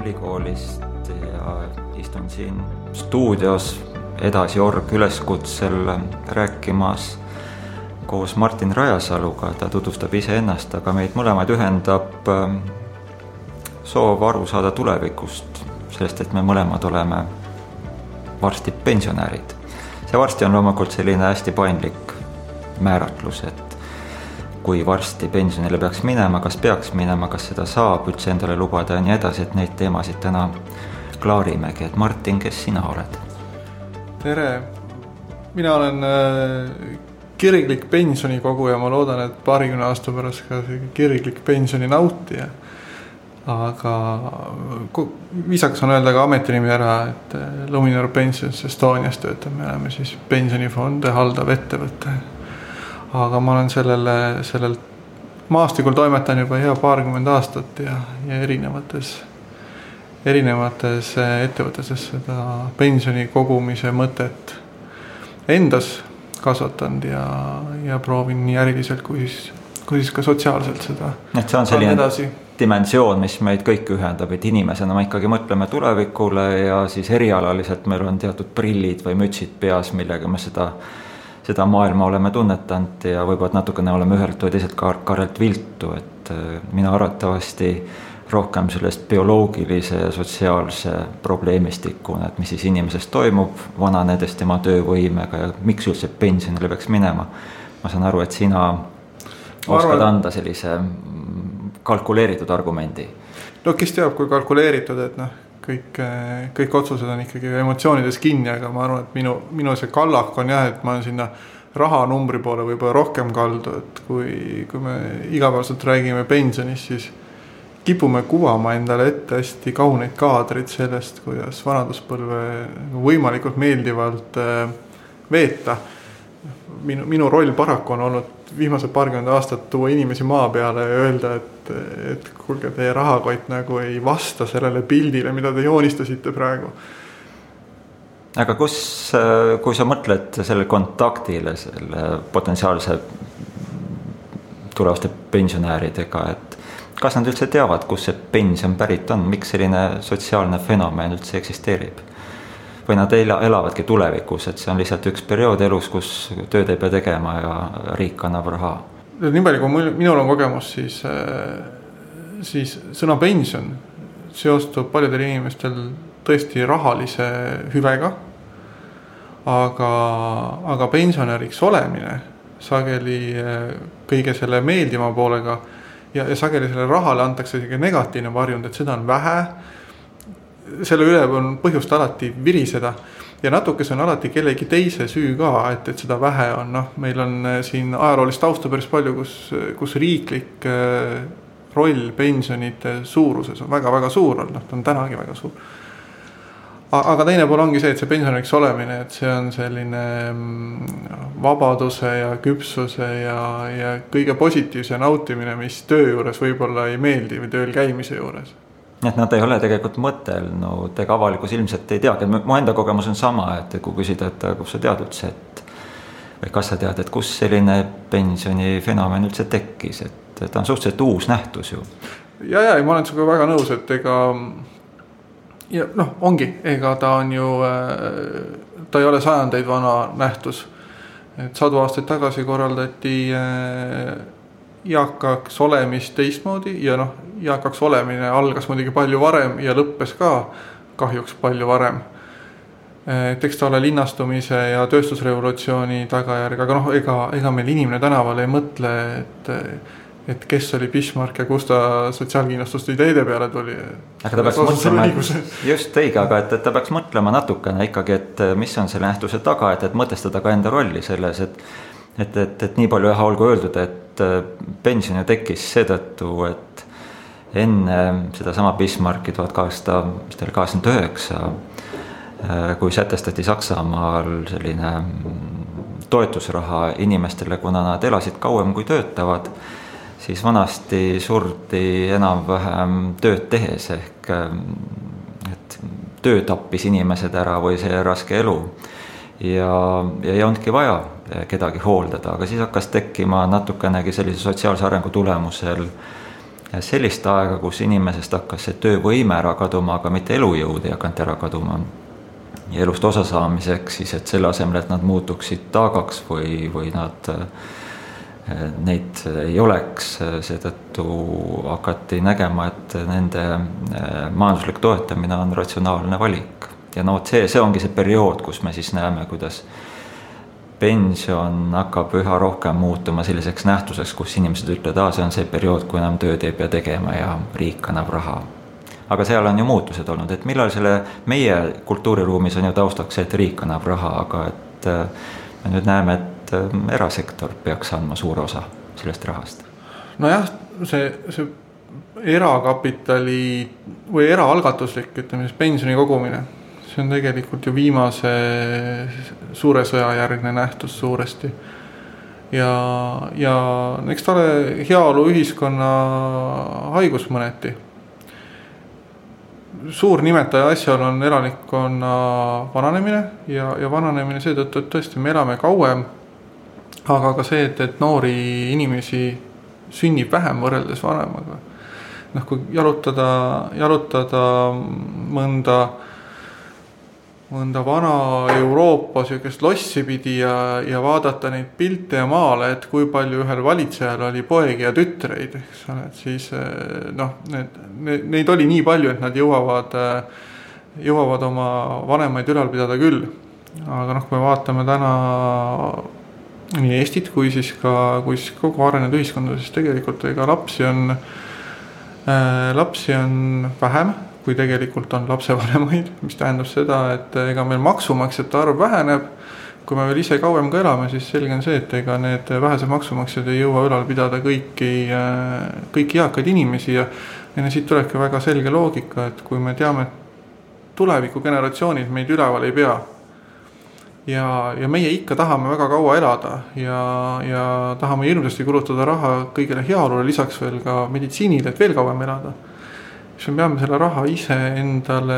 ülikoolist ja istun siin stuudios Edasi Org üleskutsel rääkimas koos Martin Rajasaluga. Ta tutvustab iseennast, aga meid mõlemaid ühendab soov aru saada tulevikust, sellest, et me mõlemad oleme varsti pensionärid. See varsti on loomulikult selline hästi paindlik määratlus, et kui varsti pensionile peaks minema, kas seda saab üldse endale lubada ja nii edasi, et neid teemasid täna klaarimegi. Et Martin, kes sina oled? Tere! Mina olen kirglik pensionikoguja, ma loodan, et 20 aasta pärast ka kirglik pensioni nautija. Aga viisakas on öelda ka ametinimi ära, et Luminor Pensions Estonias töötab, me oleme siis pensionifonde haldav ettevõte. Aga ma olen sellel maastikul toimetan juba hea 20 aastat ja erinevates ettevõtetes seda pensioni kogumise mõtet endas kasvatanud ja proovin nii äriliselt kui siis ka sotsiaalselt seda. Et see on selline dimensioon, mis meid kõik ühendab, et inimesena me ikkagi mõtleme tulevikule ja siis erialaliselt meil on teatud prillid või mütsid peas, millega me seda maailma oleme tunnetanud ja võib-olla natukene oleme ühelt või teiselt karelt viltu, et mina arvatavasti rohkem sellest bioloogilise ja sotsiaalse probleemistikuna, et mis siis inimesest toimub, vananedes tema töövõimega ja miks üldse pensionile peaks minema. Ma saan aru, et sina oskad anda sellise kalkuleeritud argumendi. No kes teab, kui kalkuleeritud, et kõik otsused on ikkagi emotsioonides kinni, aga ma arvan, et minu see kallak on et ma olen sinna rahanumbri poole võib-olla rohkem kaldu, et kui me igapäevaselt räägime pensionist, siis kipume kuvama endale ette hästi kauneid kaadrid sellest, kuidas vanaduspõlve võimalikult meeldivalt veeta. Minu roll paraku on olnud viimased 20 aastat tuua inimesi maa peale ja öelda, et kuulge, teie rahakott nagu ei vasta sellele pildile, mida te joonistasite praegu. Aga kui sa mõtled selle kontaktile, selle potentsiaalse tulevaste pensionääridega, et kas nad üldse teavad, kus see pension pärit on, miks selline sotsiaalne fenomen üldse eksisteerib? Või nad elavadki tulevikus, et see on lihtsalt üks periood elus, kus tööd ei pea tegema ja riik annab raha? Nii palju, kui minul on kogemus, siis sõna pension seostub paljudel inimestel tõesti rahalise hüvega, aga pensionäriks olemine sageli kõige selle meeldima poolega ja sageli selle rahale antakse negatiivne varjund, et seda on vähe. Selle üle on põhjust alati viriseda ja natuke see on alati kellegi teise süü ka, et seda vähe on. Meil on siin ajaloolist tausta päris palju, kus riiklik roll pensionite suuruses on väga-väga suur olnud, ta on tänagi väga suur. Aga teine pool ongi see, et see pensionäriks olemine, et see on selline vabaduse ja küpsuse ja kõige positiivse nautimine, mis töö juures võib-olla ei meeldi või tööl käimise juures. Et nad ei ole tegelikult mõtelnud, ega avalikkus ilmselt ei teagi. Mu enda kogemus on sama, et kui küsida, et kus sa tead üldse, või kas sa tead, et kus selline pensioni fenomen üldse tekkis, et ta on suhteliselt uus nähtus ju. Ja, ma olen sinuga väga nõus, et ega ta on ju, ta ei ole sajandeid vana nähtus. Et 100 aastaid tagasi korraldati eakaks olemist teistmoodi ja eakaks olemine algas muidugi palju varem ja lõppes ka kahjuks palju varem. Eks ta ole linnastumise ja tööstusrevolutsiooni tagajärg, aga ega meil inimene tänaval ei mõtle, et kes oli Bismarck ja kus ta sotsiaalkindlustuste ideede peale tuli. Aga ta peaks mõtlema, just õige, aga et ta peaks mõtlema natukene ikkagi, et mis on selle nähtuse taga, et mõtestada ka enda rolli selles, et nii palju olgu öeldud, et pension ju tekkis seetõttu, et enne seda sama Bismarcki 1889, kui sätestati Saksamaal selline toetusraha inimestele, kuna nad elasid kauem kui töötavad, siis vanasti surdi enam-vähem tööd tehes ehk et töö tappis inimesed ära või see raske elu. Ja ei olnudki vaja kedagi hooldada, aga siis hakkas tekkima natukenegi sellise sotsiaalse arengu tulemusel sellist aega, kus inimesest hakkas see töövõime ära kaduma, aga mitte elujõud ei hakanud ära kaduma. Ja elust osa saamiseks siis, et selle asemel, et nad muutuksid taagaks või neid ei oleks, seetõttu hakati nägema, et nende majanduslik toetamine on ratsionaalne valik. Ja see ongi see periood, kus me siis näeme, kuidas pension hakkab üha rohkem muutuma selliseks nähtuseks, kus inimesed ütlevad, see on see periood, kui enam tööd ei pea tegema ja riik annab raha. Aga seal on ju muutused olnud, et millal selle meie kultuuriruumis on ju taustaks see, et riik annab raha, aga et me nüüd näeme, et erasektor peaks andma suure osa sellest rahast. Nojah, see erakapitali või eraalgatuslik, ütleme siis pensioni kogumine, see on tegelikult ju viimase suure sõja järgne nähtus suuresti. Ja eks ta ole heaolu ühiskonna haigus mõneti. Suur nimetaja asjal on elanikkonna vananemine ja vananemine seetõttu, et tõesti me elame kauem, aga ka see, et noori inimesi sünnib vähem võrreldes vanemaga. Kui jalutada mõnda vana Euroopa sükest lossi pidi ja vaadata neid pilte ja maale, et kui palju ühel valitsejal oli poegi ja tütreid, eks ole, et siis neid oli nii palju, et nad jõuavad oma vanemaid ülal pidada küll. Aga kui me vaatame täna nii Eestit kui siis kogu arenenud ühiskonda, siis tegelikult ega lapsi on vähem, kui tegelikult on lapsevanemaid, mis tähendab seda, et ega meil maksumaksjate arv väheneb. Kui me veel ise kauem ka elame, siis selge on see, et ega need vähesed maksumaksjad ei jõua ülal pidada kõiki eakaid inimesi ja siit tulebki väga selge loogika, et kui me teame, et tuleviku generatsioonid meid üleval ei pea ja meie ikka tahame väga kaua elada ja tahame hirmsasti kulutada raha kõigile heaolule, lisaks veel ka meditsiinile, et veel kauem elada, siis me peame selle raha ise endale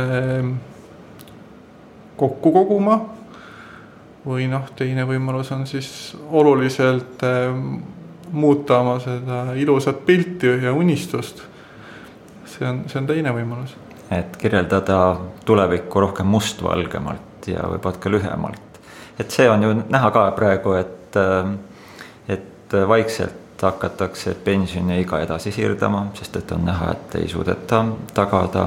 kokku koguma või teine võimalus on siis oluliselt muuta oma seda ilusat pilti ja unistust. See on teine võimalus. Et kirjeldada tulevikku rohkem mustvalgemalt ja võivad ka lühemalt. Et see on ju näha ka praegu, et vaikselt hakatakse pensioniiga edasi siirdama, sest et on näha, et ei suudeta tagada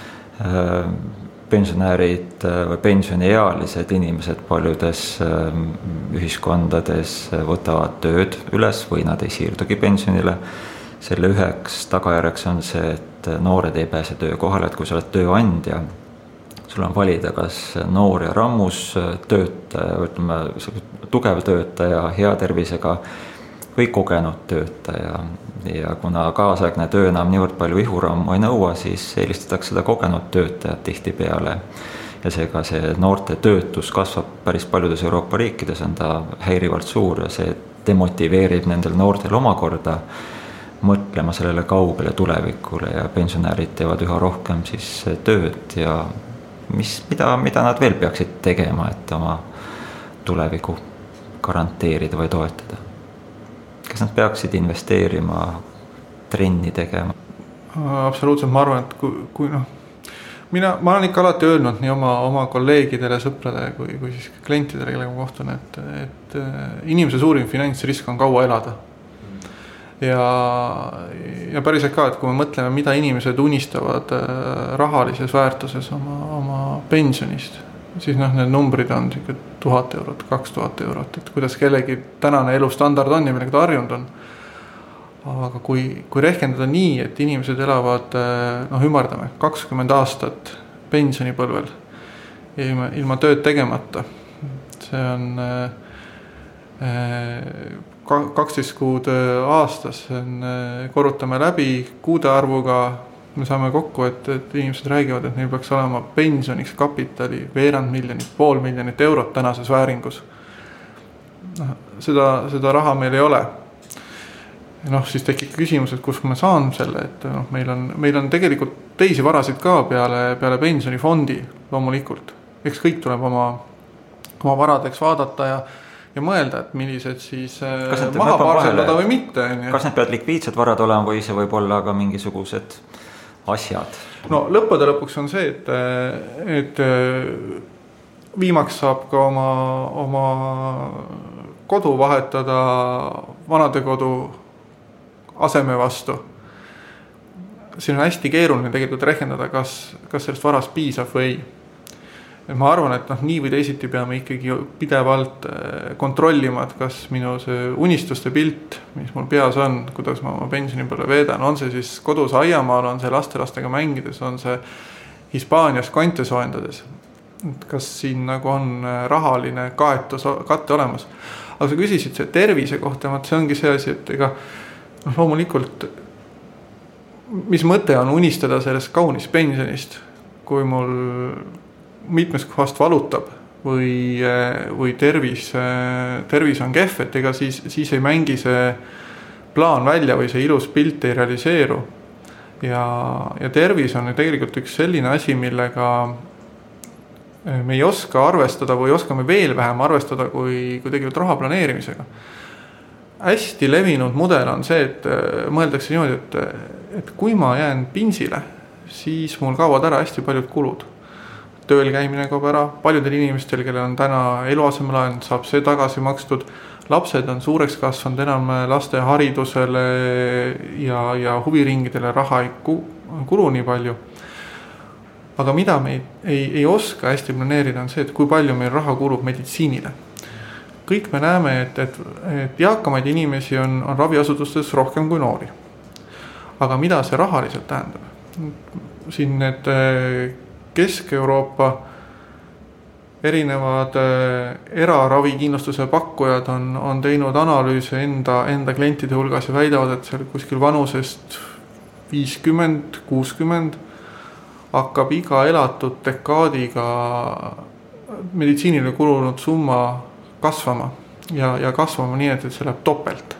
pensionäärid või pensioniealised inimesed paljudes ühiskondades võtavad tööd üles või nad ei siirdugi pensionile. Selle üheks tagajärjeks on see, et noored ei pääse töökohale, et kui sa oled tööandja, sul on valida, kas noor ja rammus töötaja, ütleme, tugev töötaja, hea tervisega või kogenud töötaja. Ja kuna kaasaegne töö enam niivõrd palju ihurammu ei nõua, siis eelistatakse seda kogenud töötajat tihti peale. Ja seega see noorte töötus kasvab päris paljudes Euroopa riikides, on ta häirivalt suur ja see demotiveerib nendel noortel omakorda mõtlema sellele kaugele tulevikule ja pensionäärid teevad üha rohkem siis tööd ja mida nad veel peaksid tegema, et oma tuleviku garanteerida või toetada? Kas nad peaksid investeerima, trenni tegema? Absoluutselt, ma arvan, et kui ma olen ikka alati öelnud nii oma kolleegidele, sõpradele kui siis klientidele, kellega ma kohtun, et inimese suurim finantsrisk on kaua elada. Ja päriselt ka, et kui me mõtleme, mida inimesed unistavad rahalises väärtuses oma pensionist, siis need numbrid on 1000 eurot, 2000 eurot, et kuidas kellegi tänane elustandard on ja millega ta harjunud on. Aga kui rehkendada nii, et inimesed elavad, ümardame 20 aastat pensionipõlvel ilma tööd tegemata, see on 12 kuud aastas, korrutame läbi kuude arvuga, me saame kokku, et inimesed räägivad, et neil peaks olema pensioniks kapitali 500 000, 500 000 eurot tänases vääringus. Seda raha meil ei ole. Siis tekib küsimus, et kus ma saan selle, et meil on tegelikult teisi varasid ka peale pensionifondi loomulikult. Eks kõik tuleb oma varadeks vaadata ja mõelda, et millised siis maha parseldada või mitte. Kas need peavad likviidsed varad olema või see võib olla ka mingisugused asjad? No lõppude lõpuks on see, et viimaks saab ka oma kodu vahetada vanadekodu aseme vastu. Siin on hästi keeruline tegelikult rehkendada, kas sellest varast piisab või ei. Ma arvan, et nii või teisiti peame ikkagi pidevalt kontrollima, et kas minu see unistuste pilt, mis mul peas on, kuidas ma oma pensionipõlve veedan, on see siis kodus aiamaal, on see lastelastega mängides, on see Hispaanias konte soojendades. Kas siin nagu on rahaline katte olemas. Aga sa küsisid see tervise kohta, see ongi see asi, et ega loomulikult, mis mõte on unistada sellest kaunist pensionist, kui mul mitmes kohast valutab või tervis on kehv, et ega siis ei mängi see plaan välja või see ilus pilt ei realiseeru. Ja tervis on tegelikult üks selline asi, millega me ei oska arvestada või oskame veel vähem arvestada kui tegelikult raha planeerimisega. Hästi levinud mudel on see, et mõeldakse niimoodi, et kui ma jään pinsile, siis mul kaovad ära hästi paljud kulud. Tööl käimine kaob ära, paljudel inimestel, kellel on täna eluasemelaen, saab see tagasi makstud. Lapsed on suureks kasvanud, enam laste haridusele ja huviringidele raha ei kulu nii palju. Aga mida me ei oska hästi planeerida on see, et kui palju meil raha kulub meditsiinile. Kõik me näeme, et eakamaid inimesi on raviasutustes rohkem kui noori. Aga mida see rahaliselt tähendab? Siin need Kesk-Euroopa erinevad eraravikindlustuse pakkujad on teinud analüüse enda klientide hulgas ja väidavad, et seal kuskil vanusest 50-60 hakkab iga elatud dekaadiga meditsiinile kulunud summa kasvama ja kasvama nii, et see läheb topelt.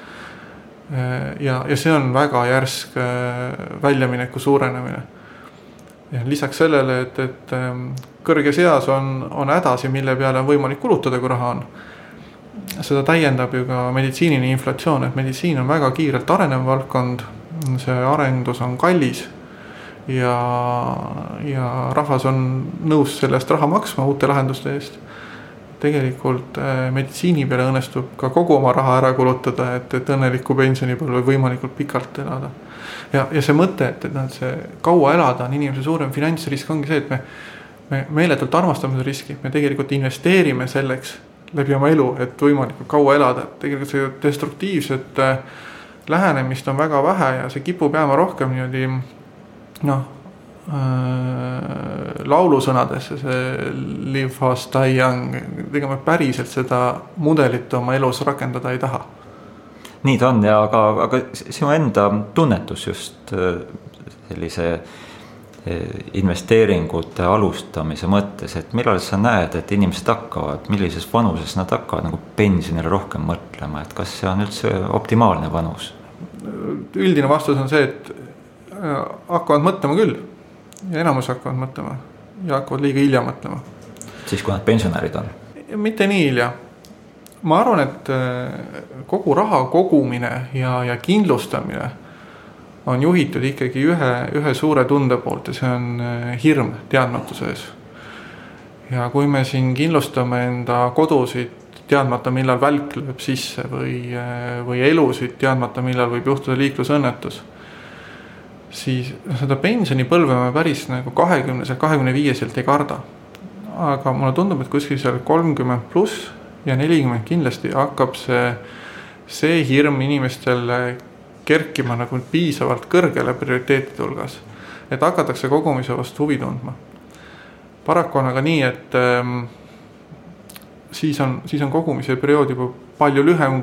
Ja see on väga järsk väljamineku suurenemine. Ja lisaks sellele, et kõrges eas on hädasi, mille peale on võimalik kulutada, kui raha on. Seda täiendab ju ka meditsiinini inflatsioon, et meditsiin on väga kiirelt arenev valdkond, see arendus on kallis ja rahvas on nõus sellest raha maksma uute lahenduste eest. Tegelikult meditsiini peale õnnestub ka kogu oma raha ära kulutada, et õnneliku pensionipõlve võimalikult pikalt elada. Ja see mõte, et see kaua elada on inimese suurem finantsrisk ongi see, et me meeletult armastame seda riski, me tegelikult investeerime selleks läbi oma elu, et võimalikult kaua elada. Tegelikult see destruktiivset lähenemist on väga vähe ja see kipub jääma rohkem niimoodi laulusõnadesse, see live fast, die young, tegema päriselt seda mudelit oma elus rakendada ei taha. Nii ta on, aga sinu enda tunnetus just sellise investeeringute alustamise mõttes, et millal sa näed, et inimesed hakkavad, millises vanuses nad hakkavad nagu pensionile rohkem mõtlema, et kas see on üldse optimaalne vanus? Üldine vastus on see, et hakkavad mõtlema küll ja enamus hakkavad mõtlema ja hakkavad liiga hilja mõtlema. Siis kui nad pensionärid on? Mitte nii hilja. Ma arvan, et kogu raha kogumine ja kindlustamine on juhitud ikkagi ühe suure tunde poolt ja see on hirm teadmatuse ees. Ja kui me siin kindlustame enda kodusid teadmata, millal välk lööb sisse või elusid teadmata, millal võib juhtuda liiklusõnnetus, siis seda pensionipõlve me päris nagu 20-25 ei karda. Aga mulle tundub, et kuskil seal 30 pluss ja 40 kindlasti hakkab see hirm inimestel kerkima nagu piisavalt kõrgele prioriteetide hulgas, et hakatakse kogumise vastu huvi tundma. Paraku on aga nii, et siis on kogumise periood juba palju lühem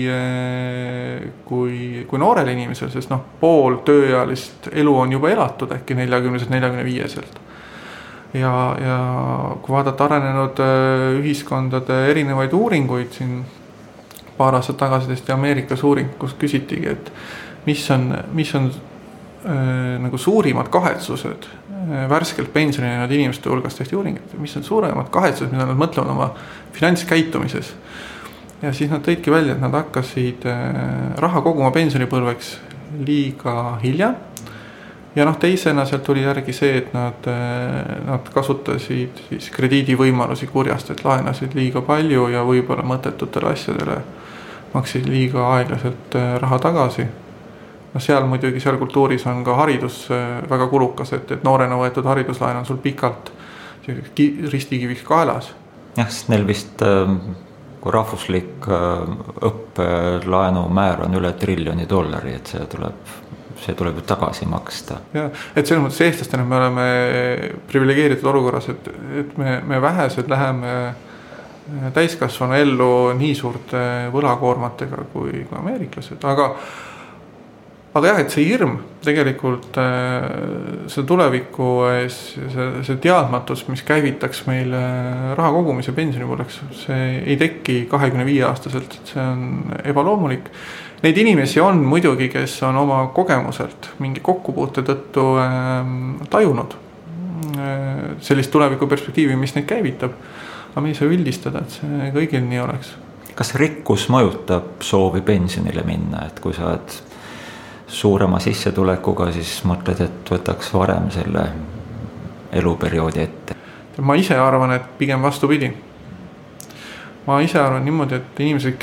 kui noorel inimesel, sest pool tööealist elu on juba elatud äkki 40-45. Ja kui vaadata arenenud ühiskondade erinevaid uuringuid, siin paar aastat tagasi tehti Ameerikas uuring, kus küsitigi, et mis on nagu suurimad kahetsused värskelt pensioninenud inimeste hulgas tehti uuring, et mis on suuremad kahetsused, mida nad mõtlevad oma finantskäitumises. ja siis nad tõidki välja, et nad hakkasid raha koguma pensionipõlveks liiga hilja. Ja teisena sealt tuli järgi see, et nad kasutasid siis krediidivõimalusi kurjast, et laenasid liiga palju ja võib-olla mõttetutele asjadele maksid liiga aeglaselt raha tagasi. Seal muidugi, seal kultuuris on ka haridus väga kulukas, et noorena võetud hariduslaen on sul pikalt ristikiviks kaelas. Jah, sest neil vist kui rahvuslik õppelaenu määr on üle $1 trillioni, et see tuleb ju tagasi maksta. Ja, et selles mõttes eestlastena me oleme privilegeeritud olukorras, et me vähesed läheme täiskasvanu ellu nii suurte võlakoormatega kui ameeriklased, aga jah, et see hirm tegelikult see tuleviku ees, see teadmatus, mis käivitaks meil raha kogumise pensionipõlveks, see ei teki 25-aastaselt, see on ebaloomulik. Neid inimesi on muidugi, kes on oma kogemuselt mingi kokkupuute tõttu tajunud sellist tuleviku perspektiivi, mis neid käivitab. Aga me ei saa üldistada, et see kõigil nii oleks. Kas rikkus mõjutab soovi pensionile minna, et kui sa oled suurema sissetulekuga, siis mõtled, et võtaks varem selle eluperioodi ette? Ma ise arvan, et pigem vastupidi. Ma ise arvan niimoodi, et inimesed,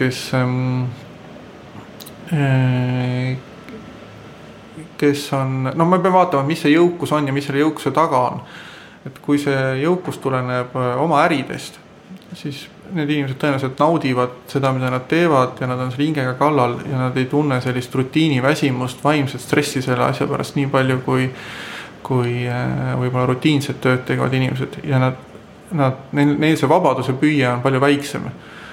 kes on, me peame vaatama, mis see jõukus on ja mis selle jõukuse taga on. Et kui see jõukus tuleneb oma äridest, siis need inimesed tõenäoliselt naudivad seda, mida nad teevad ja nad on selle hingega kallal ja nad ei tunne sellist rutiiniväsimust, vaimset stressi selle asja pärast nii palju, kui võib-olla rutiinset tööd teevad inimesed ja neil see vabaduse püüe on palju väiksem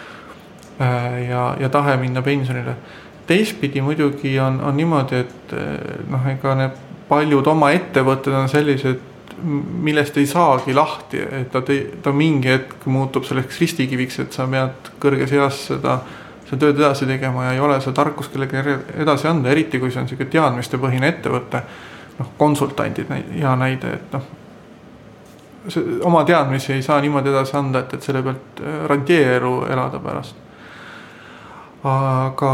ja tahe minna pensionile. Teistpidi muidugi on niimoodi, et ega need paljud oma ettevõtted on sellised, millest ei saagi lahti, et ta mingi hetk muutub selleks ristikiviks, et sa pead kõrges eas seda tööd edasi tegema ja ei ole see tarkus kellegi edasi anda, eriti kui see on selline teadmistepõhine ettevõte, konsultandid ja näide, et oma teadmisi ei saa niimoodi edasi anda, et selle pealt rantieeru elada pärast. Aga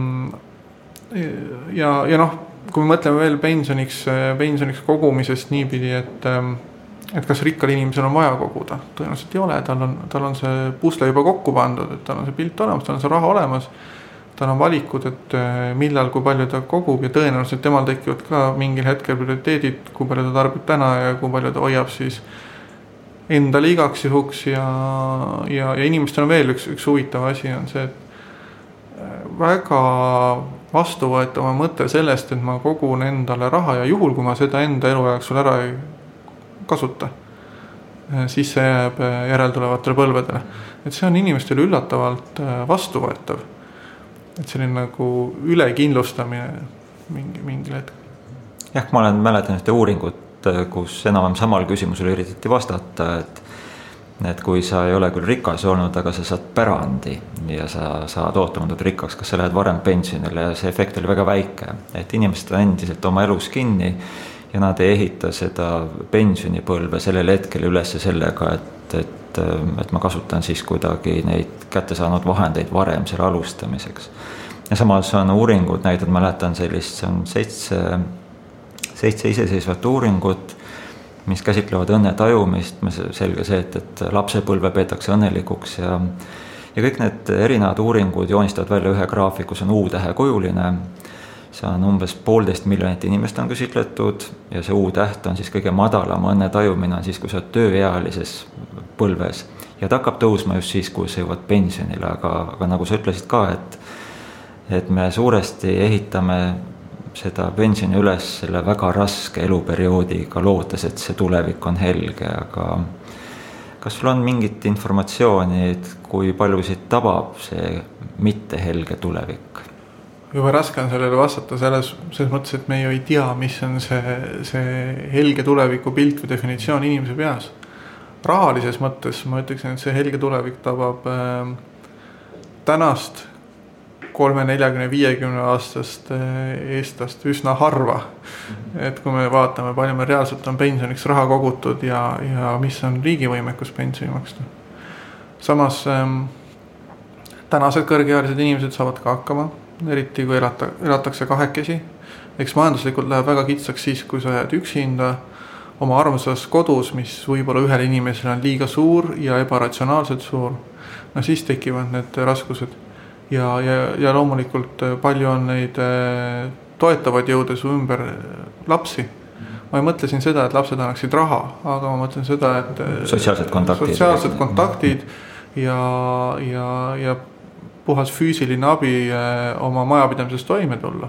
ja kui me mõtleme veel pensioniks kogumisest niipidi, et kas rikkal inimesel on vaja koguda, tõenäoliselt ei ole, tal on see pusle juba kokku pandud, et tal on see pilt olemas, tal on see raha olemas, tal on valikud, et millal, kui palju ta kogub ja tõenäoliselt temal tekivad ka mingil hetkel prioriteedid, kui palju ta tarbib täna ja kui palju ta hoiab siis endale igaks juhuks ja inimestel on veel üks huvitav asi on see, et väga vastuvõetava mõte sellest, et ma kogun endale raha ja juhul, kui ma seda enda elu jooksul ära ei kasuta, siis see jääb järeltulevatele põlvedele. Et see on inimestele üllatavalt vastuvõetav. Et selline nagu ülekindlustamine mingil hetkel. Jah, ma olen mäletanud ühte uuringut, kus enam samal küsimusele üritati vastata, et kui sa ei ole küll rikas olnud, aga sa saad pärandi ja sa saad ootamatult rikkaks, kas sa lähed varem pensionile ja see efekt oli väga väike, et inimesed on endiselt oma elus kinni ja nad ei ehita seda pensionipõlve sellel hetkel üles sellega, et ma kasutan siis kuidagi neid kätte saanud vahendeid varem selle alustamiseks. Ja samas on uuringud, näiteks mäletan sellist, see on 7 iseseisvat uuringut, mis käsitlevad õnne tajumist, selge see, et lapsepõlve peetakse õnnelikuks ja kõik need erinevad uuringud joonistavad välja ühe graafiku, see on U-tähe kujuline, see on umbes 1,5 miljonit inimest on küsitletud ja see U-täht on siis kõige madalam õnne tajumine on siis, kui sa oled tööealises põlves ja ta hakkab tõusma just siis, kui sa jõuad pensionile, aga nagu sa ütlesid ka, et me suuresti ehitame seda pensioni üles selle väga raske eluperioodiga lootes, et see tulevik on helge, aga kas sul on mingit informatsiooni, et kui paljusid tabab see mitte helge tulevik? Juba raske on sellele vastata selles mõttes, et me ju ei tea, mis on see helge tuleviku pilt või definitsioon inimese peas. Rahalises mõttes ma ütleksin, et see helge tulevik tabab tänast 30-40-50 aastast eestlast üsna harva. Et kui me vaatame, palju me reaalselt on pensioniks raha kogutud ja mis on riigi võimekus pensioni maksta. Samas tänased kõrgealised inimesed saavad ka hakkama, eriti kui elatakse kahekesi. Eks majanduslikult läheb väga kitsaks siis, kui sa jääd üksinda oma armsas kodus, mis võib-olla ühel inimesel on liiga suur ja ebaratsionaalselt suur. No siis tekivad need raskused ja loomulikult palju on neid toetavad jõude su ümber lapsi. Ma ei mõtle siin seda, et lapsed annaksid raha, aga ma mõtlen seda, et sotsiaalsed kontaktid ja puhas füüsiline abi oma majapidamises toime tulla.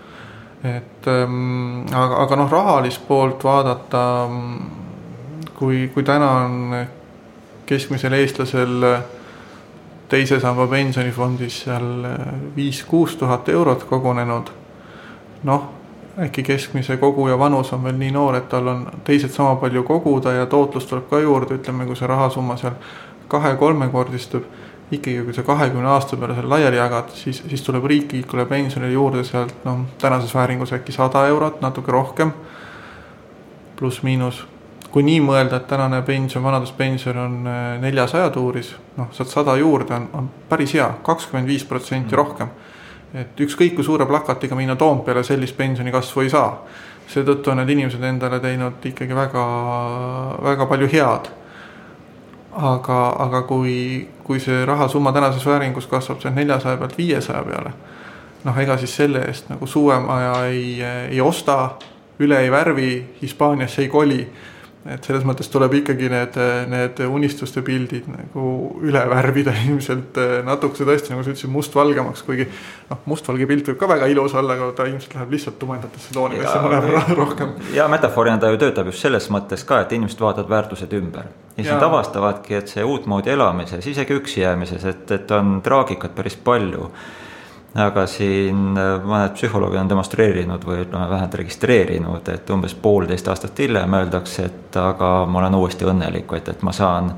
Aga rahalist poolt vaadata, kui täna on keskmisel eestlasel teise samba pensionifondis seal 5-6 tuhat eurot kogunenud, äkki keskmise koguja vanus on veel nii noor, et tal on teised sama palju koguda ja tootlus tuleb ka juurde, ütleme, kui see rahasumma seal 2-3 kordistub, ikkagi kui sa 20 aasta peale seal laiali jagad, siis tuleb riiklikule pensionile juurde sealt tänases vääringus äkki 100 eurot, natuke rohkem, pluss miinus. Kui nii mõelda, et tänane pension, vanaduspension on 400 tuuris, saad 100 juurde, on päris hea, 25% rohkem. Et ükskõik kui suure plakatiga minna Toompeale sellist pensioni kasvu ei saa. Seetõttu on need inimesed endale teinud ikkagi väga, väga palju head. Aga kui see rahasumma tänases vääringus kasvab 400 pealt 500 peale, ega siis selle eest nagu suuemaja ei osta, üle ei värvi, Hispaaniasse ei koli. Et selles mõttes tuleb ikkagi need unistuste pildid nagu üle värvida ilmselt natukese tõesti, nagu sa ütlesid, mustvalgemaks, kuigi mustvalge pilt võib ka väga ilus olla, aga ta ilmselt läheb lihtsalt tumendatesse toonidesse rohkem. Ja metaforina ta ju töötab just selles mõttes ka, et inimesed vaatavad väärtused ümber. Ja siis avastavadki, et see uutmoodi elamises, isegi üksi jäämises, et on traagikat päris palju. Aga siin mõned psühholoogid on demonstreerinud või vähemalt registreerinud, et umbes 1,5 aastat hiljem öeldakse, et aga ma olen uuesti õnnelik, et ma saan,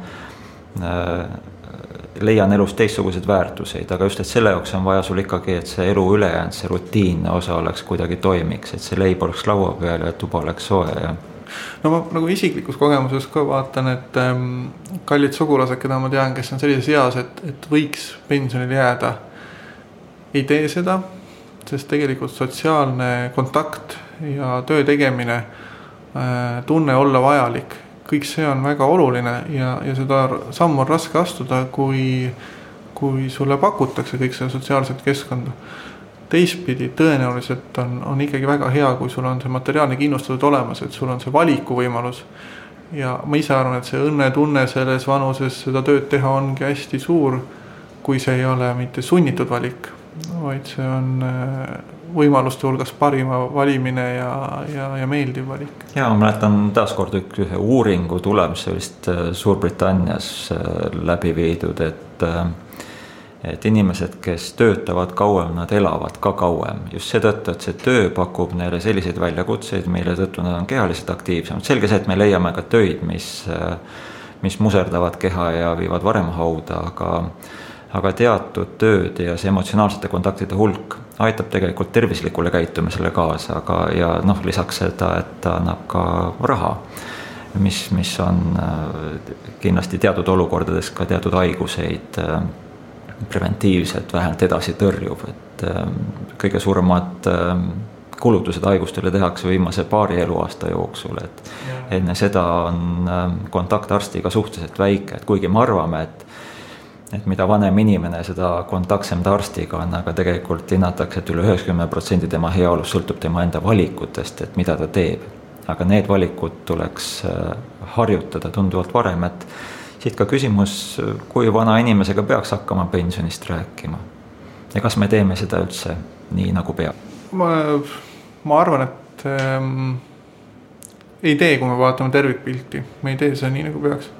leian elus teistsugused väärtuseid, aga just, et selle jaoks on vaja sul ikkagi, et see elu ülejäänud, see rutiinne osa oleks kuidagi toimiks, et see leib oleks laua peal ja tuba oleks soe ja ma nagu isiklikus kogemuses ka vaatan, et kallid sugulased, keda ma tean, kes on sellises eas, et võiks pensionil jääda, ei tee seda, sest tegelikult sotsiaalne kontakt ja töö tegemine, tunne olla vajalik, kõik see on väga oluline ja seda sammu on raske astuda, kui sulle pakutakse kõik see sotsiaalset keskkonda. Teistpidi tõenäoliselt on ikkagi väga hea, kui sul on see materiaalne kindlustatud olemas, et sul on see valiku võimalus. Ja ma ise arvan, et see õnnetunne selles vanuses seda tööd teha ongi hästi suur, kui see ei ole mitte sunnitud valik, vaid see on võimaluste hulgas parima valimine ja meeldiv valik. Ja ma mäletan taaskord ühe uuringu tulemus, see vist Suurbritannias läbi viidud, et inimesed, kes töötavad kauem, nad elavad ka kauem. Just seetõttu, et see töö pakub neile selliseid väljakutseid, mille tõttu nad on kehaliselt aktiivsemad. Selge see, et me leiame ka töid, mis muserdavad keha ja viivad varem hauda, aga teatud tööd ja see emotsionaalsete kontaktide hulk aitab tegelikult tervislikule käitumisele kaasa, ja lisaks seda, et ta annab ka raha, mis on kindlasti teatud olukordades ka teatud haiguseid preventiivselt vähemalt edasi tõrjuv, et kõige suuremad kulutused haigustele tehakse viimase 2 eluaasta jooksul, et enne seda on kontakt arstiga suhteliselt väike, et kuigi me arvame, et mida vanem inimene, seda kontaktsem ta arstiga on, aga tegelikult hinnatakse, et üle 90% tema heaolust sõltub tema enda valikutest, et mida ta teeb. Aga need valikud tuleks harjutada tunduvalt varem, et siit ka küsimus, kui vana inimesega peaks hakkama pensionist rääkima ja kas me teeme seda üldse nii nagu peab? Ma arvan, et ei tee, kui me vaatame tervikpilti, me ei tee seda nii nagu peaks.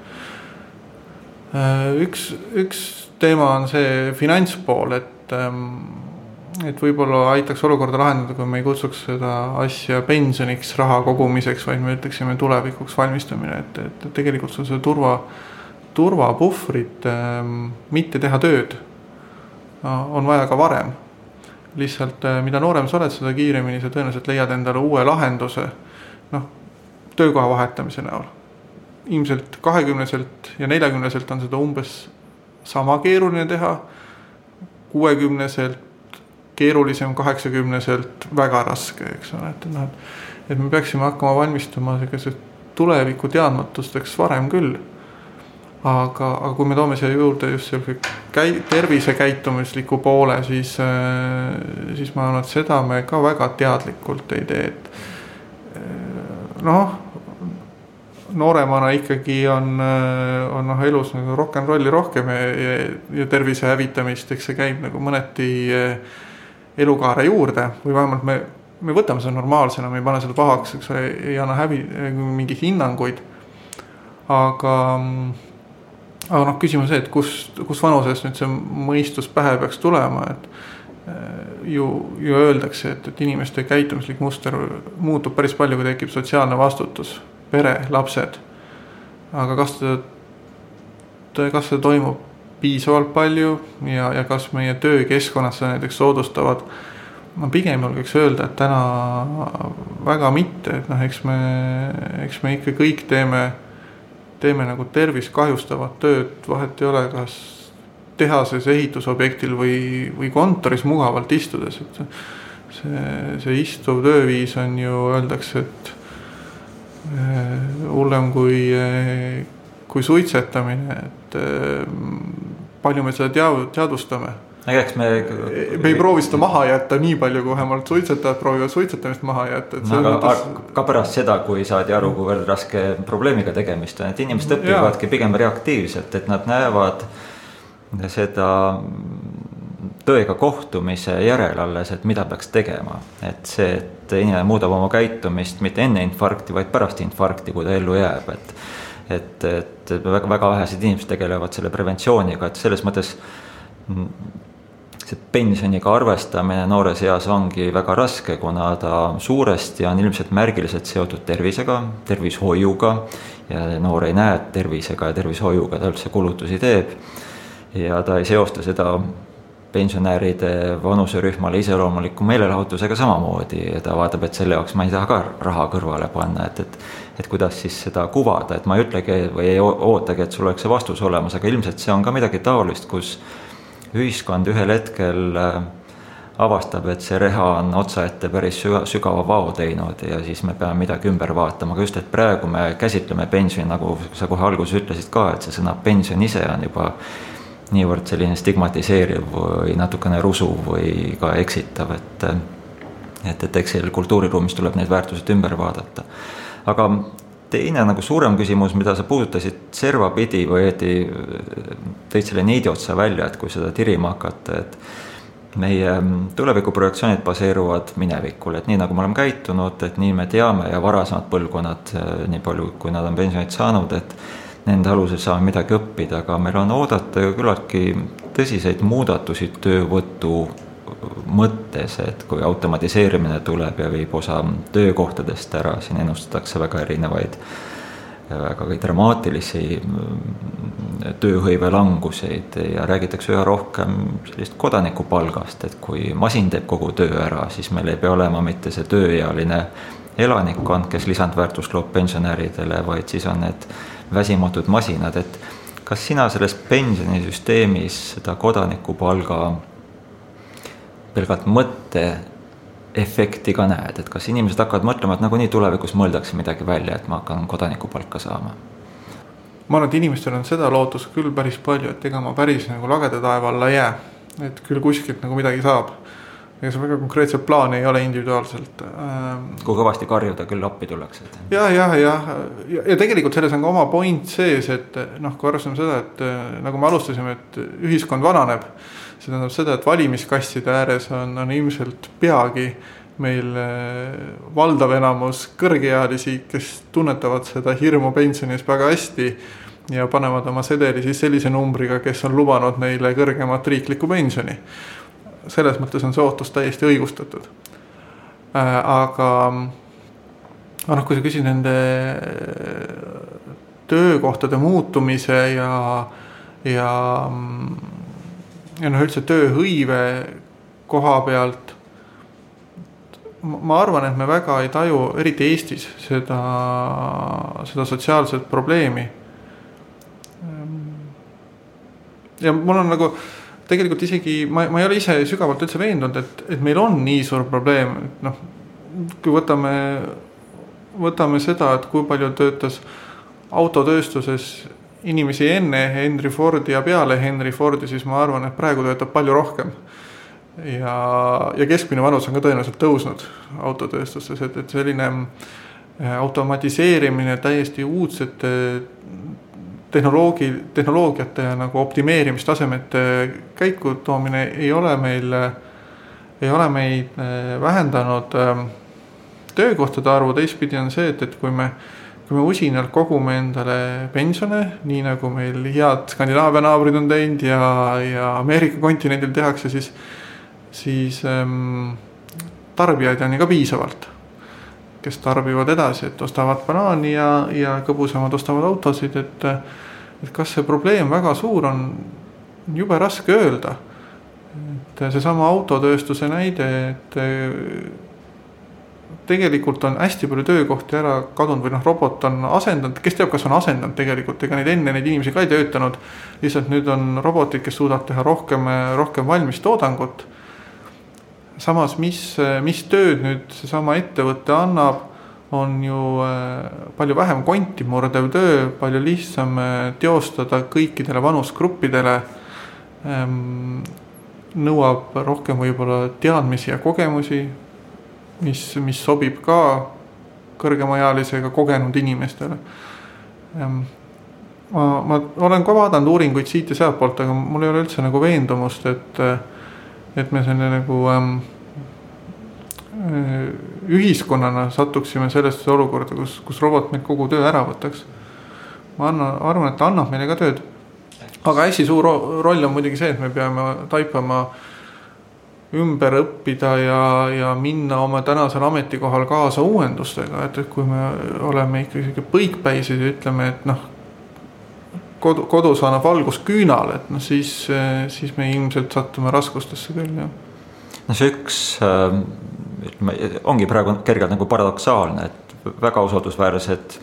Üks teema on see finantspool, et võib-olla aitaks olukorda lahendada, kui me ei kutsuks seda asja pensioniks, raha kogumiseks, vaid me ütleksime tulevikuks valmistamine, et tegelikult see turvapuhvrit mitte teha tööd on vaja ka varem. Lihtsalt mida noorem sa oled, seda kiiremini sa tõenäoliselt leiad endale uue lahenduse töökoha vahetamise näol. Ilmselt 20-selt ja 40-selt on seda umbes sama keeruline teha 60-selt keerulisem, 80-selt väga raske, eks ole, et me peaksime hakkama valmistuma sellised tuleviku teadmatusteks varem küll. Aga kui me toome siia juurde just tervisekäitumisliku poole, siis ma arvan, et seda me ka väga teadlikult ei tee, et nooremana ikkagi on elus nagu rock'n'rolli rohkem ja tervise hävitamist, eks see käib nagu mõneti elukaare juurde või vähemalt me võtame seda normaalsena, me ei pane seda pahaks, eks ei anna mingeid hinnanguid, aga küsimus see, et kus vanuses nüüd see mõistus pähe peaks tulema, et ju öeldakse, et inimeste käitumislik muster muutub päris palju, kui tekib sotsiaalne vastutus, pere, lapsed. Aga kas see toimub piisavalt palju ja kas meie töökeskkonnad seda näiteks soodustavad? Ma pigem julgeks öelda, et täna väga mitte, et eks me ikka kõik teeme nagu tervist kahjustavat tööd, vahet ei ole, kas tehases, ehitusobjektil või kontoris mugavalt istudes, et see istuv tööviis on ju, öeldakse, et hullem kui suitsetamine, et palju me seda teadvustame. Me ei proovi seda maha jätta nii palju, kui vähemalt suitsetajad proovivad suitsetamist maha jätta. Ka pärast seda, kui saadi aru, kuivõrd raske probleemiga tegemist on, et inimesed õpivadki pigem reaktiivselt, et nad näevad seda tõega kohtumise järel alles, et mida peaks tegema. Et see, et inimene muudab oma käitumist mitte enne infarkti, vaid pärast infarkti, kui ta ellu jääb. Et väga vähesed inimesed tegelevad selle preventsiooniga, et selles mõttes see pensioniga arvestamine noores eas ongi väga raske, kuna ta suuresti on ilmselt märgiliselt seotud tervisega, tervishoiuga ja noor ei näe tervisega ja tervishoiuga ta üldse kulutusi teeb ja ta ei seosta seda pensionäride vanuserühmale iseloomuliku meelelahutusega samamoodi ja ta vaatab, et selle jaoks ma ei taha ka raha kõrvale panna, et kuidas siis seda kuvada, et ma ei ütlegi või ei ootagi, et sul oleks see vastus olemas, aga ilmselt see on ka midagi taolist, kus ühiskond ühel hetkel avastab, et see reha on otsaette päris sügava vao teinud ja siis me peame midagi ümber vaatama, aga just, et praegu me käsitleme pensioni, nagu sa kohe alguses ütlesid ka, et see sõna pension ise on juba niivõrd selline stigmatiseeriv või natukene rusuv või ka eksitav, et eks kultuuriruumis tuleb neid väärtused ümber vaadata. Aga teine nagu suurem küsimus, mida sa puudutasid servapidi või tõid selle niidi otsa välja, et kui seda tirima hakata, et meie tulevikuprojektsioonid baseeruvad minevikul, et nii nagu me oleme käitunud, et nii me teame ja varasemad põlvkonnad, nii palju kui nad on pensionit saanud, et nende alusel saame midagi õppida, aga meil on oodata ju küllaltki tõsiseid muudatusi töövõtu mõttes, et kui automatiseerimine tuleb ja viib osa töökohtadest ära, siin ennustatakse väga erinevaid, väga dramaatilisi tööhõive languseid ja räägitakse üha rohkem sellist kodanikupalgast, et kui masin teeb kogu töö ära, siis meil ei pea olema mitte see tööealine elanikkond, kes lisandväärtust loob pensionäridele, vaid siis on need väsimatud masinad, et kas sina selles pensionisüsteemis seda kodanikupalga pelgalt mõtte efekti ka näed, et kas inimesed hakkavad mõtlema, et nagunii tulevikus mõeldakse midagi välja, et ma hakkan kodanikupalka saama? Ma arvan, et inimestel on seda lootust küll päris palju, et ega ma päris nagu lageda taeva alla jää, et küll kuskilt nagu midagi saab. Ega see väga konkreetset plaani ei ole individuaalselt. Kui kõvasti karjuda, küll appi tullakse. Ja tegelikult selles on ka oma point sees, et kui arvestame seda, et nagu me alustasime, et ühiskond vananeb, see tähendab seda, et valimiskastide ääres on ilmselt peagi meil valdav enamus kõrgeealisi, kes tunnetavad seda hirmu pensioni eest väga hästi ja panevad oma sedeli siis sellise numbriga, kes on lubanud neile kõrgemat riiklikku pensioni. Selles mõttes on see ootus täiesti õigustatud. Aga kui sa küsid nende töökohtade muutumise ja üldse tööhõive koha pealt, ma arvan, et me väga ei taju, eriti Eestis, seda sotsiaalset probleemi. Ja mul on nagu tegelikult isegi ma ei ole ise sügavalt üldse veendunud, et meil on nii suur probleem, et noh, kui võtame seda, et kui palju töötas autotööstuses inimesi enne Henry Fordi ja peale Henry Fordi, siis ma arvan, et praegu töötab palju rohkem. Ja keskmine vanus on ka tõenäoliselt tõusnud autotööstustes, et selline automatiseerimine, täiesti uudsete tehnoloogiate ja nagu optimeerimistasemete käiku toomine ei ole meid vähendanud töökohtade arvu. Teistpidi on see, et kui me usinalt kogume endale pensione, nii nagu meil head Skandinaavia naabrid on teinud ja Ameerika kontinendil tehakse, siis tarbijaid on ju ka piisavalt, kes tarbivad edasi, et ostavad banaani ja kõbusemad ostavad autosid, et kas see probleem väga suur on jube raske öelda. Et seesama autotööstuse näide, et tegelikult on hästi palju töökohti ära kadunud või robot on asendanud, kes teab, kas on asendanud tegelikult, ega neid inimesi ka ei töötanud, lihtsalt nüüd on robotid, kes suudavad teha rohkem valmis toodangut. Samas, mis tööd nüüd seesama ettevõtte annab, on ju palju vähem konti murdev töö, palju lihtsam teostada kõikidele vanusgruppidele, nõuab rohkem võib-olla teadmisi ja kogemusi, mis sobib ka kõrgemaealisega kogenud inimestele. Ma olen ka vaadanud uuringuid siit ja sealt poolt, aga mul ei ole üldse nagu veendumust, et me selle nagu ühiskonnana satuksime sellesse olukorda, kus robot meil kogu töö ära võtaks. Ma arvan, et ta annab meile ka tööd. Aga hästi suur roll on muidugi see, et me peame taipama ümber õppida ja minna oma tänasel ametikohal kaasa uuendustega, et kui me oleme ikkagi põikpäisid ja ütleme, et kodus annab valgus küünal, et siis me ilmselt sattume raskustesse küll. Ja. See üks ongi praegu kergelt nagu paradoksaalne, et väga usaldusväärsed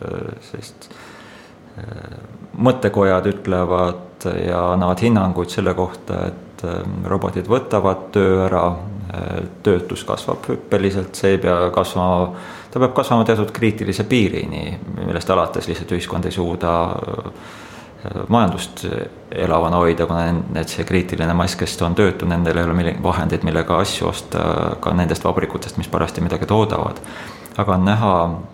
mõttekojad ütlevad ja annavad hinnanguid selle kohta, et robotid võtavad töö ära, töötus kasvab hüppeliselt, ta peab kasvama teatud kriitilise piirini, millest alates lihtsalt ühiskond ei suuda majandust elavana hoida, kuna see kriitiline mass, kes on töötud, nendel ei ole vahendeid, millega asju osta ka nendest vabrikutest, mis parasti midagi toodavad. Aga on näha,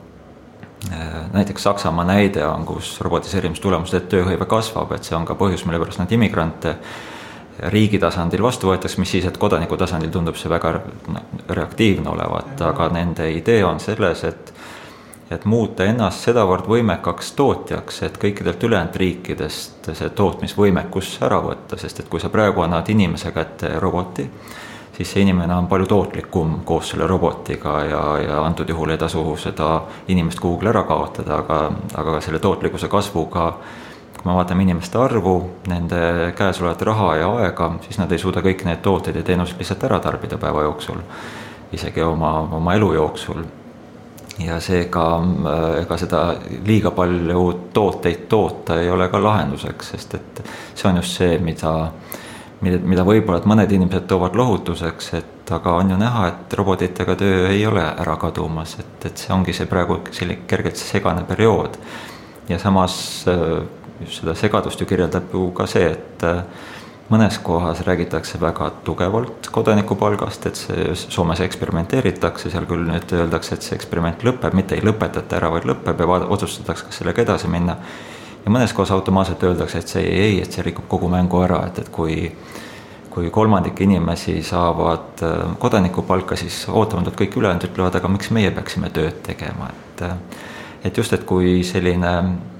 näiteks Saksamaa näide on, kus robotiseerimistulemused, et tööhõive kasvab, et see on ka põhjus, mille pärast nad immigrante riigi tasandil vastu võetakse, mis siis, et kodaniku tasandil tundub see väga reaktiivne olevat, aga nende idee on selles, et muuta ennast sedavõrd võimekaks tootjaks, et kõikidelt ülejäänud riikidest see tootmisvõimekus ära võtta, sest et kui sa praegu annad inimese kätte roboti, siis see inimene on palju tootlikum koos selle robotiga ja antud juhul ei tasu seda inimest kuhugi ära kaotada, aga selle tootlikkuse kasvuga, kui me vaatame inimeste arvu, nende käes olevat raha ja aega, siis nad ei suuda kõik need tooted ja teenused lihtsalt ära tarbida päeva jooksul, isegi oma elu jooksul. Ja seega ega seda liiga palju tooteid toota ei ole ka lahenduseks, sest et see on just see, mida võib-olla et mõned inimesed toovad lohutuseks, et aga on ju näha, et robotitega töö ei ole ära kadumas, et see ongi see praegu kergelt segane periood. Ja samas just seda segadust ju kirjeldab ju ka see, et mõnes kohas räägitakse väga tugevalt kodanikupalgast, et Soomes eksperimenteeritakse, seal küll nüüd öeldakse, et see eksperiment lõpeb, mitte ei lõpetata ära, vaid lõpeb ja otsustatakse, kas sellega edasi minna. Ja mõnes kohas automaatselt öeldakse, et see rikub kogu mängu ära, et kui kolmandik inimesi saavad kodanikupalka, siis ootamatult kõik ülejäänud ütlevad, aga miks meie peaksime tööd tegema, et just, et kui selline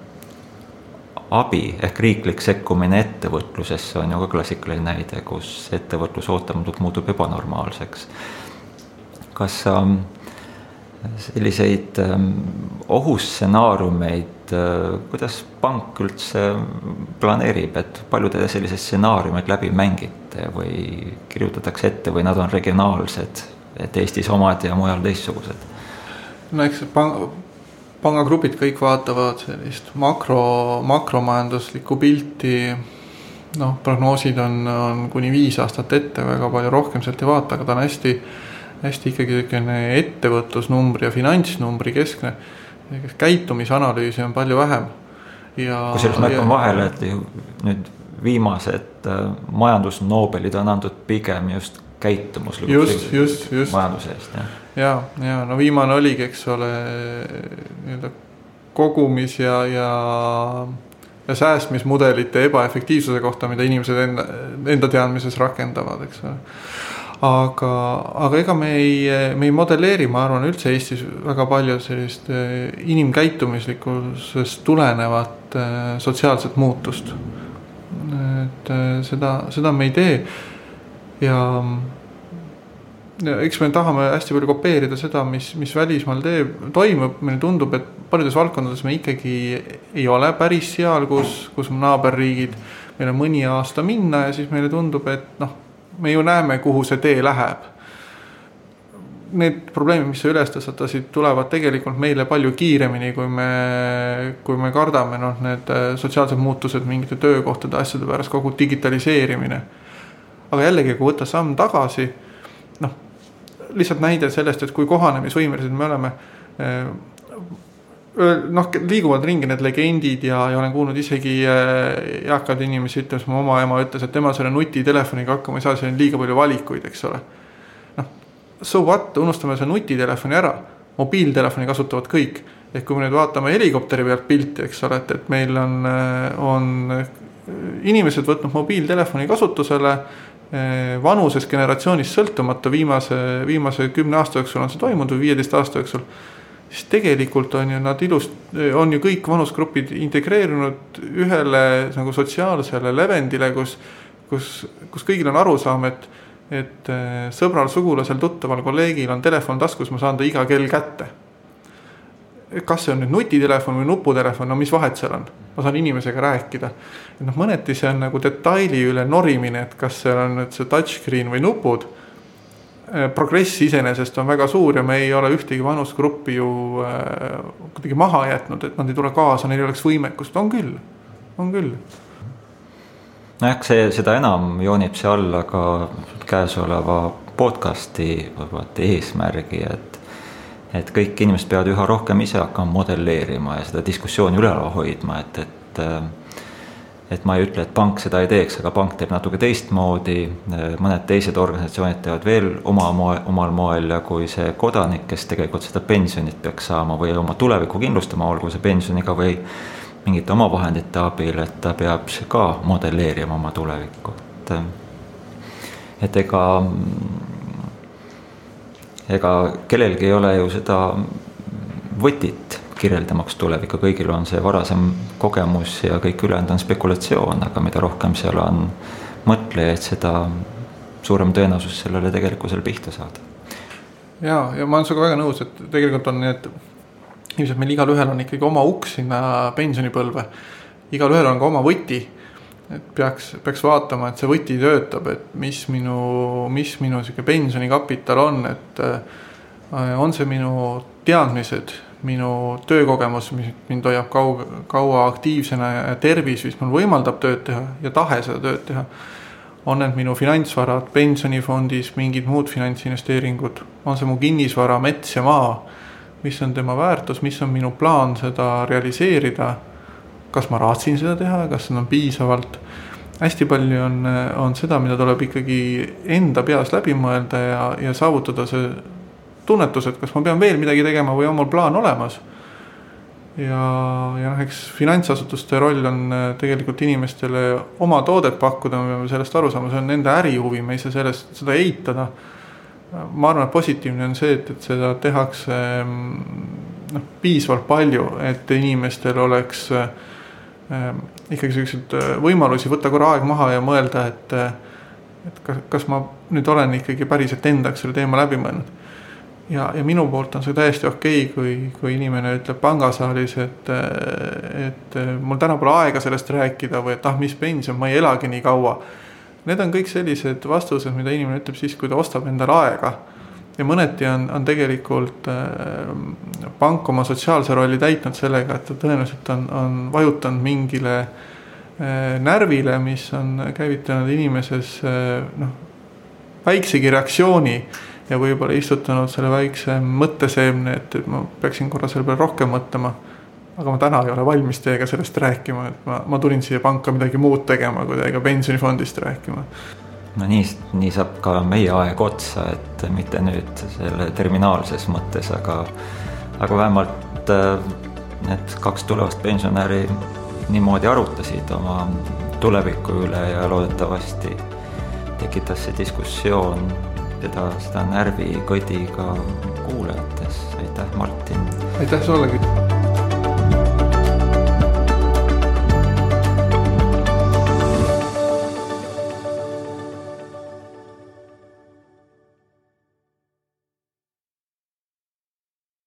abi ehk riiklik sekkumine ettevõtlusesse on ju ka klassikaline näide, kus ettevõtlus ootamatult muutub ebanormaalseks. Kas selliseid ohustsenaariumeid, kuidas pank üldse planeerib, et palju te sellised stsenaariumid läbi mängite või kirjutatakse ette või nad on regionaalsed, et Eestis omad ja mujal teistsugused? No eks pangagrupid kõik vaatavad sellist makromajanduslikku pilti noh, prognoosid on kuni 5 aastat ette, väga palju rohkem sealt ei vaata, aga ta on hästi ikkagi selline ettevõtlusnumbri ja finantsnumbri keskne. Käitumisanalüüsi on palju vähem. Kusjuures ma ütlen vahele, et nüüd viimased majandusnobelid on antud pigem just käitumuslikult majanduse eest. Ja, no viimane oligi, eks ole, kogumis ja säästmismudelite ebaefektiivsuse kohta, mida inimesed enda teadmises rakendavad, eks ole. Aga ega me ei modelleeri, ma arvan, üldse Eestis väga palju sellist inimkäitumislikkusest tulenevat sotsiaalset muutust. Et seda me ei tee. Ja eks me tahame hästi palju kopeerida seda, mis välismaal toimub. Meile tundub, et paljudes valdkondades me ikkagi ei ole päris seal, kus on naaberriigid. Meil on mõni aasta minna ja siis meile tundub, et me ju näeme, kuhu see tee läheb. Need probleemid, mis sa üles tõstatasid, tulevad tegelikult meile palju kiiremini, kui me kardame. Need sotsiaalsed muutused, mingite töökohtade asjade pärast, kogu digitaliseerimine. Aga jällegi, kui võtta samm tagasi, lihtsalt näide sellest, et kui kohanemisvõimelised me oleme, liiguvad ringi need legendid ja olen kuulnud isegi eakad inimesi ütles, mu oma ema ütles, et tema selle nutitelefoniga hakkama ei saa, see on liiga palju valikuid, eks ole. So what, unustame see nutitelefoni ära, mobiiltelefoni kasutavad kõik. Ehk kui me nüüd vaatame helikopteri pealt pilti, eks ole, et meil on inimesed võtnud mobiiltelefoni kasutusele vanuses generatsioonis sõltumata viimase 10 aasta jooksul on see toimunud või 15 aasta jooksul. Siis tegelikult on ju nad on ju kõik vanusgrupid integreerunud ühele nagu sotsiaalsele levendile, kus kõigil on arusaam, et sõbral, sugulasel, tuttaval, kolleegil on telefon taskus, ma saan ta iga kell kätte. Kas see on nüüd nutitelefon või nuputelefon, no mis vahet seal on? Ma saan inimesega rääkida. Mõneti see on nagu detaili üle norimine, et kas see on nüüd see touchscreen või nupud. Progress iseenesest on väga suur ja me ei ole ühtegi vanusgruppi ju kuidagi maha jätnud, et nad ei tule kaasa, neil oleks võimekust. On küll. Seda enam joonib see alla ka käesoleva podcasti eesmärgi, et kõik inimesed peavad üha rohkem ise hakkama modelleerima ja seda diskussiooni üleval hoidma, et ma ei ütle, et pank seda ei teeks, aga pank teeb natuke teistmoodi, mõned teised organisatsioonid teevad veel omal moel ja kui see kodanik, kes tegelikult seda pensionit peaks saama või oma tuleviku kindlustama, olgu see pensioniga või mingite oma vahendite abil, et ta peab ka modelleerima oma tulevikku. Et ega kellelgi ei ole ju seda võtit kirjeldamaks tulevikku, kõigil on see varasem kogemus ja kõik ülejäänud on spekulatsioon, aga mida rohkem seal on mõtlejaid, seda suurem tõenäosus sellele tegelikkusele pihta saada. Ja ma olen sinuga väga nõus, et tegelikult on need ilmselt meil igal ühel on ikkagi oma uks sinna pensionipõlve. Igal ühel on ka oma võti, et peaks vaatama, et see võti töötab, et mis minu pensionikapital on, et on see minu teadmised, minu töökogemus, mis mind hoiab kaua aktiivsena ja tervis, mis mul võimaldab tööd teha ja tahe seda tööd teha. On need minu finantsvarad pensionifondis, mingid muud finantsinvesteeringud, on see mu kinnisvara, mets ja maa, mis on tema väärtus, mis on minu plaan seda realiseerida, kas ma raatsin seda teha, kas seda on piisavalt. Hästi palju on seda, mida tuleb ikkagi enda peas läbi mõelda ja saavutada see tunnetus, et kas ma pean veel midagi tegema või on mul plaan olemas. Ja eks finantsasutuste roll on tegelikult inimestele oma toodet pakkuda, me peame sellest aru saama, see on nende ärihuvi, me ei saa seda eitada. Ma arvan, et positiivne on see, et seda tehakse piisavalt palju, et inimestel oleks ikkagi sellised võimalusi võtta korra aeg maha ja mõelda, et kas ma nüüd olen ikkagi päriselt endaks selle teema läbi mõelnud. Ja minu poolt on see täiesti okei, kui inimene ütleb pangasaalis, et mul täna pole aega sellest rääkida või et mis pension, ma ei elagi nii kaua. Need on kõik sellised vastused, mida inimene ütleb siis, kui ta ostab endale aega. Ja mõneti on tegelikult pank oma sotsiaalse rolli täitnud sellega, et ta tõenäoliselt on vajutanud mingile närvile, mis on käivitanud inimeses väiksegi reaktsiooni ja võib-olla istutanud selle väikse mõtteseemne, et ma peaksin korra selle peale rohkem mõtlema. Aga ma täna ei ole valmis teiega sellest rääkima, et ma tulin siia panka midagi muud tegema, kui teiega pensionifondist rääkima. No nii saab ka meie aeg otsa, et mitte nüüd selle terminaalses mõttes, aga vähemalt need 2 tulevast pensionäri niimoodi arutasid oma tuleviku üle ja loodetavasti tekitas see diskussioon seda närvikõdiga kuulajates. Aitäh, Martin! Aitäh sullegi!